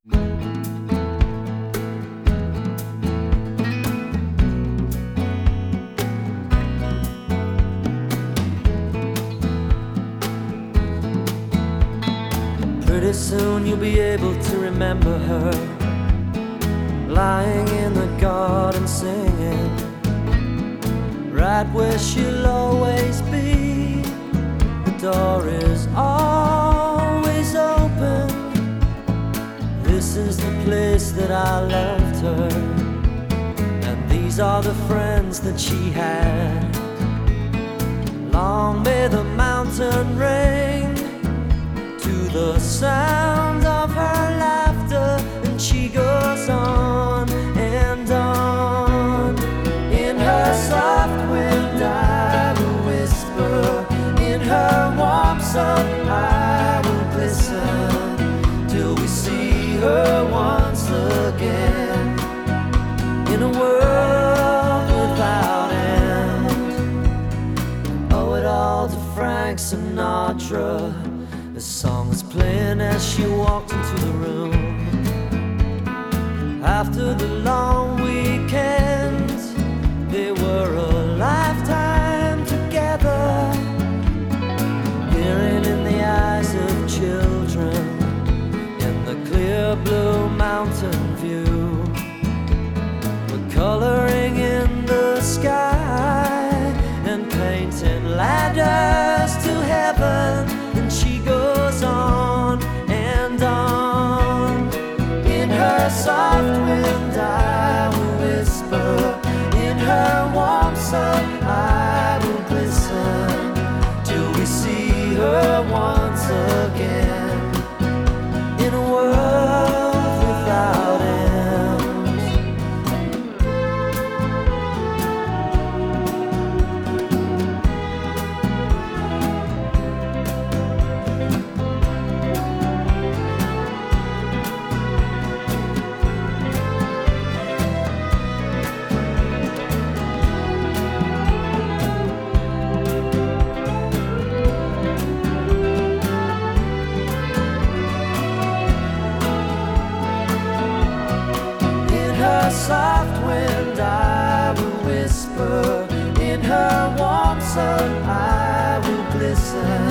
Pretty soon you'll be able to remember her, lying in the garden singing, right where she'll always be. The door is always open. This is the place that I left her, and these are the friends that she had. Long may the mountain ring to the sound of her laughter, and she goes on and on. In her soft wind I will whisper, in her warm sun I will glisten, till we see her once again, in a world without end. Owe it all to Frank Sinatra. The song was playing as she walked into the room. After the long weekend, they were a lifetime together, peering in the eyes of children in the clear blue mountain view. We're coloring in the sky and painting ladders to heaven, and she goes on and on. In her soft wind I will whisper, in her warm sun I will glisten, till we see her once again, in a world without end. Soft wind I will whisper, in her warm sun I will glisten,